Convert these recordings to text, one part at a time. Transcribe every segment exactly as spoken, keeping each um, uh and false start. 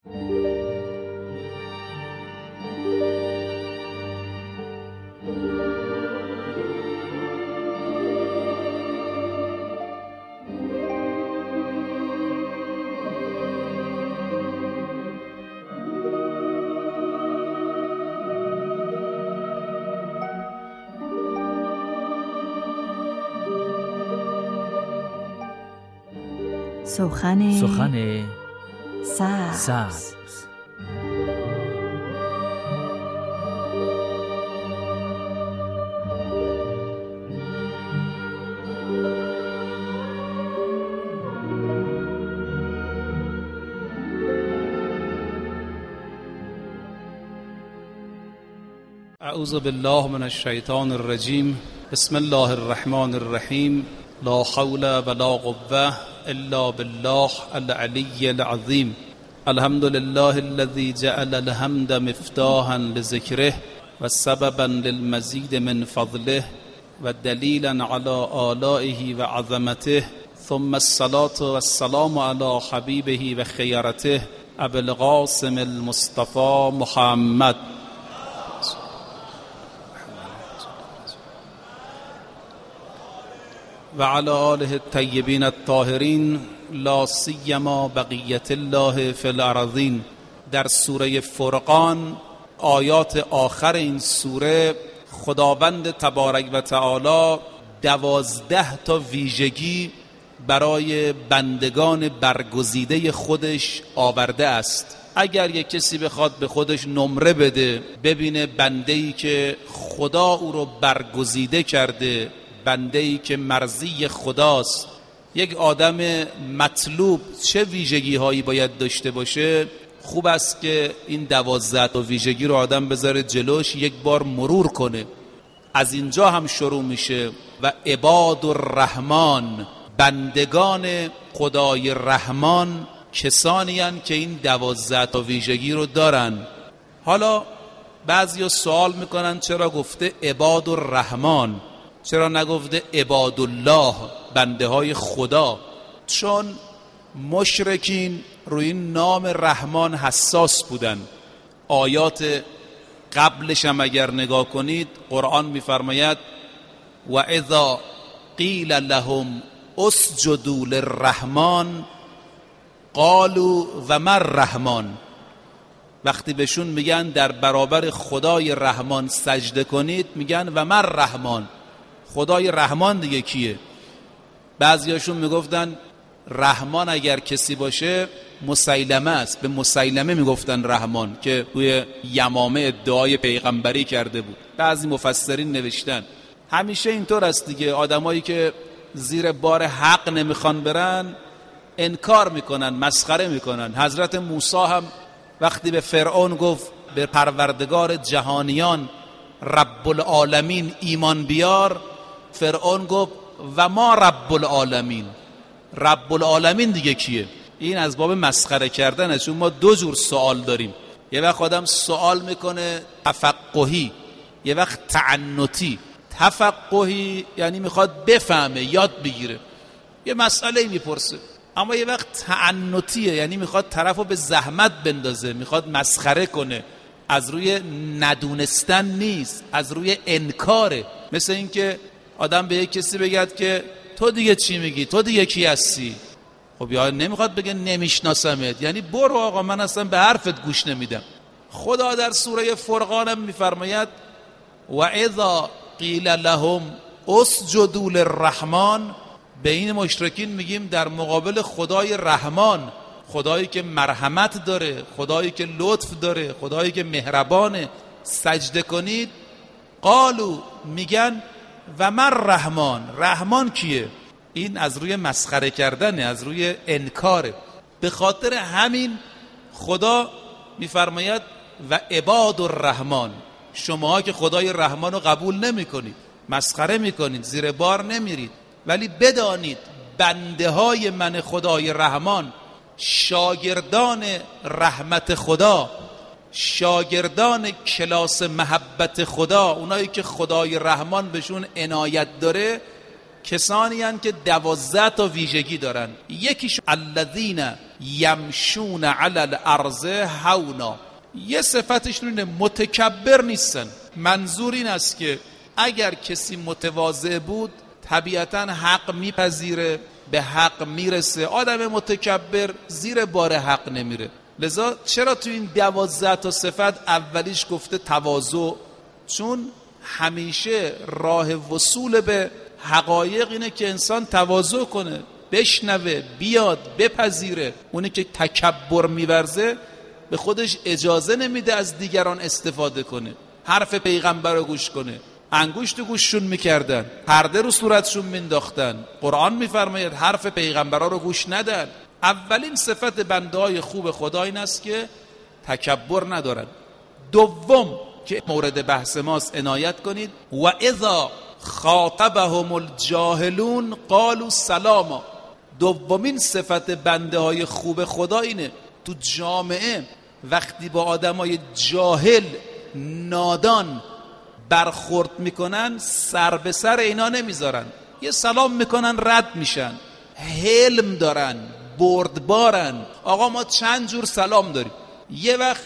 سخن سخن سبز. سبز. اعوذ بالله من الشیطان الرجیم. بسم الله الرحمن الرحیم. لا حول ولا قوة الا بالله العلی العظیم. الحمد لله الذي جعل الحمد مفتاحا لذکره و سببا للمزید من فضله و دلیلا على آلائه و عظمته. ثم الصلاة والسلام على حبیبه و خیرته ابو القاسم المصطفى محمد و علی آله الطیبین الطاهرین لا سیما بقیت الله فی الارضین. در سوره فرقان آیات آخر این سوره خداوند تبارک و تعالی دوازده تا ویژگی برای بندگان برگزیده خودش آورده است. اگر یک کسی بخواد به خودش نمره بده، ببینه بنده‌ای که خدا او رو برگزیده کرده، بنده‌ای که مرضی خداست، یک آدم مطلوب چه ویژگی هایی باید داشته باشه، خوب است که این دوازده تا ویژگی رو آدم بذاره جلوش، یک بار مرور کنه. از اینجا هم شروع میشه و عباد الرحمن، بندگان خدای رحمان کسانی هستند که این دوازده تا ویژگی رو دارن. حالا بعضیا سوال میکنن چرا گفته عباد الرحمن، چرا نگفته عباد الله، بنده های خدا؟ چون مشرکین روی این نام رحمان حساس بودن. آیات قبلش هم اگر نگاه کنید قرآن میفرماید و اذا قیل لهم اسجدوا للرحمن قالوا و ما الرحمن. وقتی بهشون میگن در برابر خدای رحمان سجده کنید، میگن و ما الرحمن، خدای رحمان دیگه کیه؟ بعضیاشون میگفتن رحمان اگر کسی باشه مسیلمه است، به مسیلمه میگفتن رحمان که توی یمامه ادعای پیغمبری کرده بود. بعضی مفسرین نوشتن همیشه اینطور است دیگه، آدمایی که زیر بار حق نمیخوان برن انکار میکنن، مسخره میکنن. حضرت موسی هم وقتی به فرعون گفت به پروردگار جهانیان رب العالمین ایمان بیار، فرعون گفت و ما رب العالمین، رب العالمین دیگه کیه؟ این از باب مسخره کردنه. چون ما دو جور سوال داریم، یه وقت آدم سوال میکنه تفقهی، یه وقت تعنتی. تفقهی یعنی میخواد بفهمه، یاد بگیره، یه مسئله میپرسه. اما یه وقت تعنتیه، یعنی میخواد طرفو به زحمت بندازه، میخواد مسخره کنه. از روی ندونستن نیست، از روی انکاره. مثل این که آدم به یک کسی بگه که تو دیگه چی میگی، تو دیگه کی هستی؟ خب یا نمیخواد بگه نمیشناسمت، یعنی برو آقا من اصلا به حرفت گوش نمیدم. خدا در سوره فرقان هم میفرماید و اذا قیل لهم اسجدوا للرحمن. به این مشرکین میگیم در مقابل خدای رحمان، خدایی که مرحمت داره، خدایی که لطف داره، خدایی که مهربانه، سجده کنید. قالو میگن و من رحمان، رحمان کیه؟ این از روی مسخره کردنه، از روی انکاره. به خاطر همین خدا میفرماید و عباد الرحمن، شماها که خدای رحمان رو قبول نمی کنید، مسخره میکنید، زیر بار نمیرید، ولی بدانید بنده های من خدای رحمان، شاگردان رحمت خدا، شاگردان کلاس محبت خدا، اونایی که خدای رحمان بهشون عنایت داره، کسانی هستند که دوازده تا ویژگی دارن. یکیش الذین یمشون علی الارض هونا. یه صفتشون اینه متکبر نیستن. منظور این است که اگر کسی متواضع بود طبیعتاً حق میپذیره، به حق میرسه. آدم متکبر زیر بار حق نمیره. لذا چرا تو این دوازده تا صفت اولیش گفته تواضع؟ چون همیشه راه وصول به حقایق اینه که انسان تواضع کنه، بشنوه، بیاد، بپذیره. اونی که تکبر میورزه به خودش اجازه نمیده از دیگران استفاده کنه، حرف پیغمبر رو گوش کنه. انگشت گوششون میکردن، پرده رو صورتشون مینداختن. قرآن میفرماید حرف پیغمبرا رو گوش ندن. اولین صفت بنده های خوب خدا این است که تکبر ندارن. دوم که مورد بحث ماست عنایت کنید، و اذا خاطبهم الجاهلون قالوا سلاما. دومین صفت بنده های خوب خدا اینه تو جامعه وقتی با آدمای جاهل نادان برخورد میکنن سر به سر اینا نمیذارن، یه سلام میکنن رد میشن، حلم دارن، بردبارن. آقا ما چند جور سلام داریم. یه وقت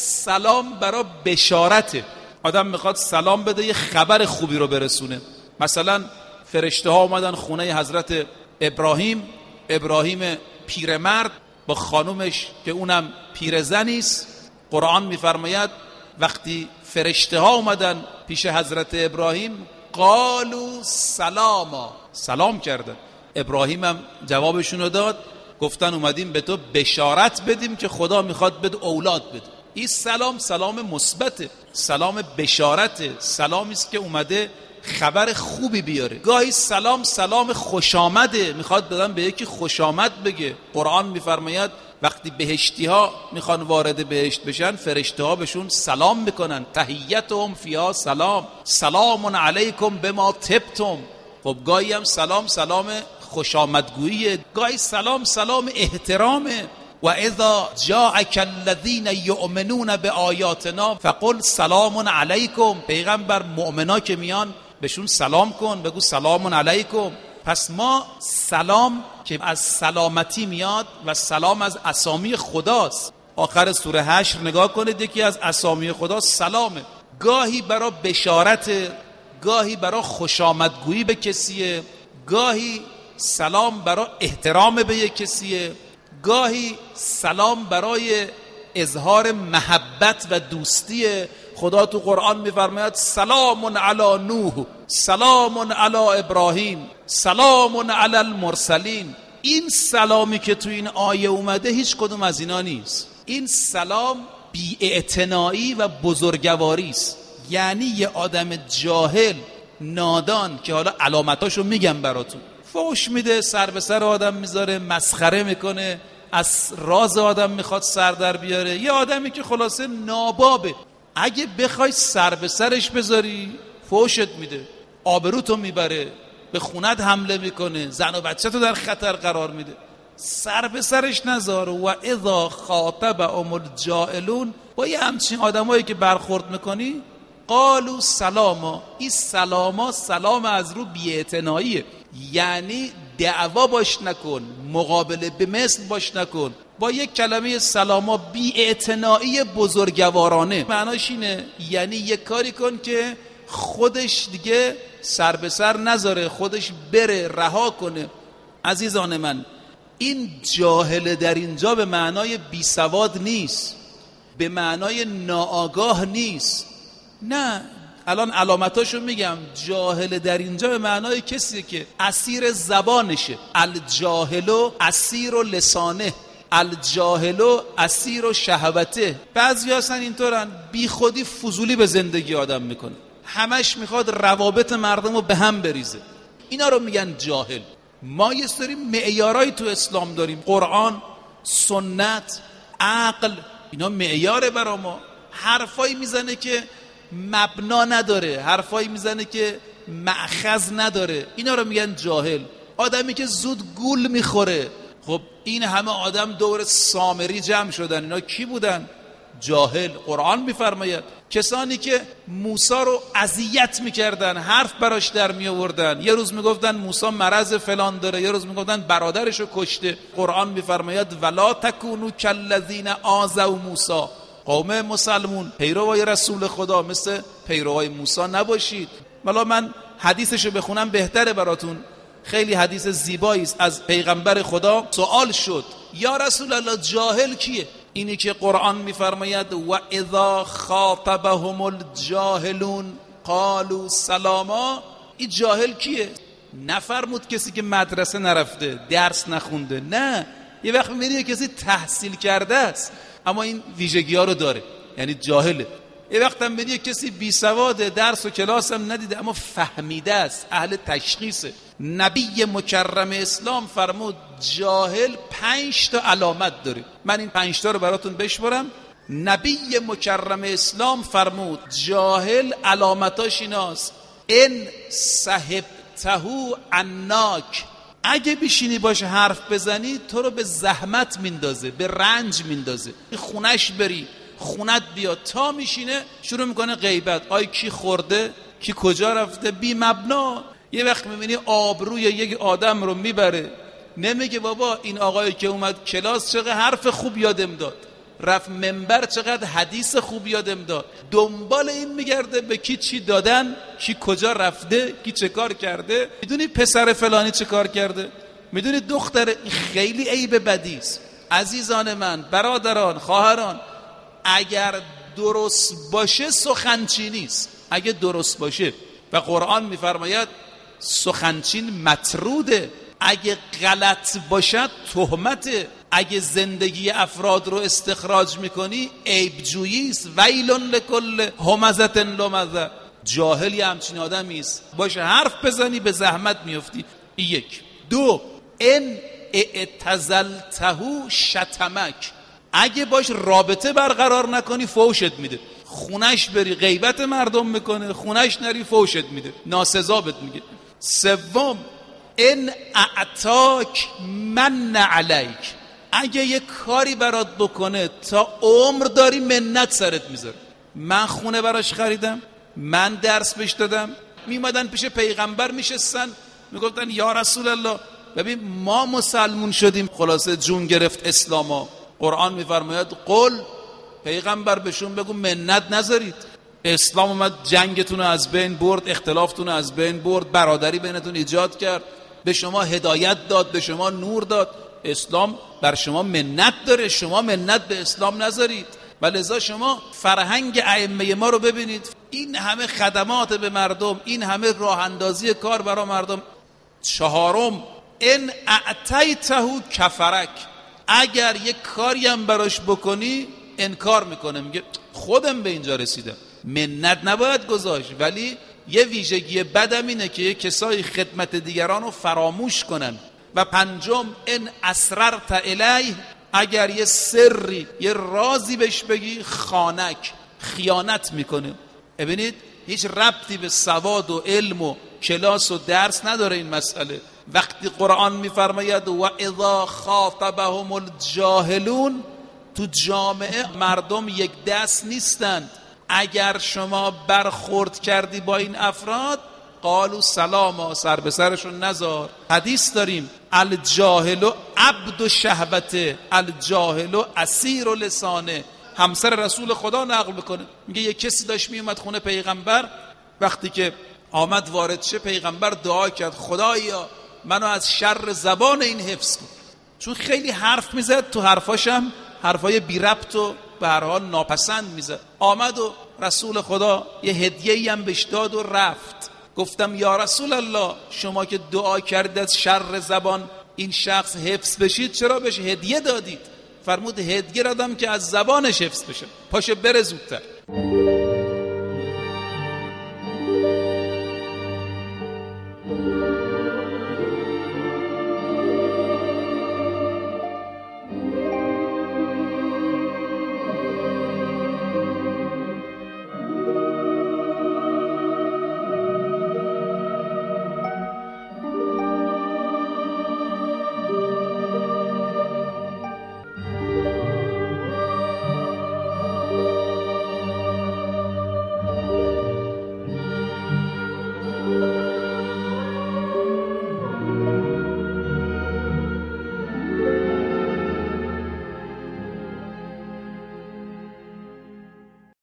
سلام برای بشارته، آدم میخواد سلام بده یه خبر خوبی رو برسونه. مثلا فرشته ها اومدن خونه حضرت ابراهیم، ابراهیم پیرمرد با خانومش که اونم پیرزنی است. قرآن میفرماید وقتی فرشته ها اومدن پیش حضرت ابراهیم قالوا سلاما، سلام کردن. ابراهیم هم جوابشون رو داد، گفتن اومدیم به تو بشارت بدیم که خدا میخواد بده اولاد بده. این سلام سلام مثبته، سلام بشارته، سلامی است که اومده خبر خوبی بیاره. گاهی سلام سلام خوش آمده، میخواد بدن به یکی خوش آمد بگه. قرآن میفرماید وقتی بهشتی ها میخوان وارد بهشت بشن فرشته ها بهشون سلام میکنن، تحیتهم فیها سلام، سلام علیکم بما طبتم. خب گاهی هم سلام سلام خوش آمدگوییه، گاهی سلام سلام احترامه. و اذا جاءک الذین یؤمنون بآیاتنا فقل سلام علیکم. پیغمبر مؤمنا که میان بهشون سلام کن، بگو سلام علیکم. پس ما سلام که از سلامتی میاد و سلام از اسامی خداست. آخر سوره حشر نگاه کنید، یکی از اسامی خدا سلامه. گاهی برای بشارت، گاهی برای خوش آمدگویی به کسیه، گاهی سلام برای احترام به یک کسیه، گاهی سلام برای اظهار محبت و دوستیه. خدا تو قرآن میفرماید سلام علی نوح، سلام علی ابراهیم، سلام علی المرسلین. این سلامی که تو این آیه اومده هیچ کدوم از اینا نیست. این سلام بی‌اعتنایی و بزرگواری است. یعنی یه آدم جاهل نادان که حالا علامتاشو میگم براتون، فحش میده، سر به سر آدم میذاره، مسخره میکنه، از راز آدم میخواد سر در بیاره. یه آدمی که خلاصه نابابه، اگه بخوای سر به سرش بذاری فحشت میده، آبروتو میبره، به خونت حمله میکنه، زن و بچه تو در خطر قرار میده. سر به سرش نذار. و اذا خاطبهم الجاهلون، با یه همچین آدمایی که برخورد میکنی قالوا سلاما. این سلاما سلام از رو بی‌اعتناییه، یعنی دعوا باش نکن، مقابله به مثل باش نکن. با یک کلمه سلاما بی‌اعتنایی بزرگوارانه معناش اینه، یعنی یک کاری کن که خودش دیگه سر به سر نذاره، خودش بره، رها کنه. عزیزان من، این جاهل در اینجا به معنای بی سواد نیست، به معنای ناآگاه نیست. نه، الان علامتاشو میگم. جاهل در اینجا به معنای کسی که اسیر زبانشه. الجاهلو اسیر و لسانه، الجاهلو اسیر و شهوته. بعضی هستن اینطورن، بی خودی فضولی به زندگی آدم میکنه، همش میخواد روابط مردم رو به هم بریزه. اینا رو میگن جاهل. ما یه سری معیارایی تو اسلام داریم، قرآن، سنت، عقل، اینا معیاره برا ما. حرفایی میزنه که مبنا نداره، حرفایی میزنه که مأخذ نداره، اینا رو میگن جاهل. آدمی که زود گول میخوره. خب این همه آدم دور سامری جمع شدن، اینا کی بودن؟ جاهل. قرآن میفرماید کسانی که موسی رو اذیت میکردن، حرف براش در میآوردن، یه روز میگفتن موسی مرض فلان داره، یه روز میگفتن برادرش رو کشته، قرآن میفرماید ولا تکونوا کالذین آذوا موسی. قوم مسلمون پیروای رسول خدا مثل پیروای موسی نباشید. والا من حدیثشو بخونم بهتره براتون، خیلی حدیث زیبایی است از پیغمبر خدا. سوال شد یا رسول الله جاهل کیه؟ اینی که قرآن میفرماید و اذا خاطبهم الجاهلون قالوا سلاما. این جاهل کیه؟ نفرمود کسی که مدرسه نرفته، درس نخونده، نه، یه وقت میبینی کسی تحصیل کرده است اما این ویژگی ها رو داره، یعنی جاهله. یه وقت هم میبینی کسی بی سواده، درس و کلاس هم ندیده اما فهمیده است، اهل تشخیصه. نبی مکرم اسلام فرمود جاهل پنج تا علامت داره. من این پنج تا رو براتون بشمارم. نبی مکرم اسلام فرمود جاهل علامتاش ایناست: ان صحبته عناک، اگه بشینی باش حرف بزنی تو رو به زحمت میندازه، به رنج میندازه. خونش بری، خونت بیا، تا میشینه شروع میکنه غیبت. آی کی خورده، کی کجا رفته، بی مبنا. یه وقت میبینی آبروی یک آدم رو میبره، نمیگه بابا این آقایی که اومد کلاس چقدر حرف خوب یادم داد، رفت منبر چقدر حدیث خوب یادم داد. دنبال این میگرده به کی چی دادن، کی کجا رفته، کی چه کار کرده. میدونی پسر فلانی چه کار کرده، میدونی دختر. خیلی عیب بدی است. عزیزان من، برادران، خواهران، اگر درست باشه سخنچینی است، اگه درست باشه. و قرآن میفرماید سخنچین مطروده، اگه غلط باشد تهمته. اگه زندگی افراد رو استخراج میکنی عیبجویی است. ویل لکل همزة لمزة. جاهلی همچین آدمی است، باشه حرف بزنی به زحمت میفتی. یک. دو، ان اعتزلته شتمک، اگه باش رابطه برقرار نکنی فوشت میده. خونش بری غیبت مردم میکنه، خونش نری فوشت میده، ناسزا بهت میگه. سوم، ان اعطاک من علیک، اگه یه کاری برات بکنه تا عمر داری منت سرت میذاره. من خونه براش خریدم، من درس بهش دادم. میمدن پیش پیغمبر میشستن میگفتن یا رسول الله ببین ما مسلمون شدیم، خلاصه جون گرفت اسلاما. قرآن میفرماید قل، پیغمبر بهشون بگو منت نذارید. اسلام اومد جنگتون رو از بین برد، اختلافتون رو از بین برد، برادری بینتون ایجاد کرد، به شما هدایت داد، به شما نور داد. اسلام بر شما منت داره، شما منت به اسلام نذارید. و لذا شما فرهنگ ائمه ما رو ببینید، این همه خدمات به مردم، این همه راه اندازی کار برای مردم. چهارم، ان اعطیته کفرک، اگر یک کاری هم براش بکنی انکار میکنه، میگه خودم به اینجا رسیدم. منت نباید گذاشت، ولی یه ویژگی بدم اینه که یه کسای خدمت دیگران رو فراموش کنن. و پنجم، ان اسررت الیه، اگر یه سری یه رازی بهش بگی خانک، خیانت میکنه. ببینید هیچ ربطی به سواد و علم و کلاس و درس نداره این مسئله. وقتی قرآن میفرماید و اذا خاطبهم الجاهلون، تو جامعه مردم یک دست نیستند. اگر شما برخورد کردی با این افراد قالوا سلاما، سر به سرشون نذار. حدیث داریم الجاهل عبد شهوته، الجاهل اسیر لسانه. همسر رسول خدا نقل میکنه، میگه یک کسی داشت میومد خونه پیغمبر، وقتی که آمد وارد شه پیغمبر دعا کرد خدایا منو از شر زبان این حفظ کن، چون خیلی حرف میزد، تو حرفاشم حرفای بی ربط و به هر حال ناپسند میزد. آمد و رسول خدا یه هدیه‌ای هم بهش داد و رفت. گفتم یا رسول الله شما که دعا کردید از شر زبان این شخص حفظ بشید، چرا بهش هدیه دادید؟ فرمود هدیه دادم که از زبانش حفظ بشه، پاشه بره زودتر.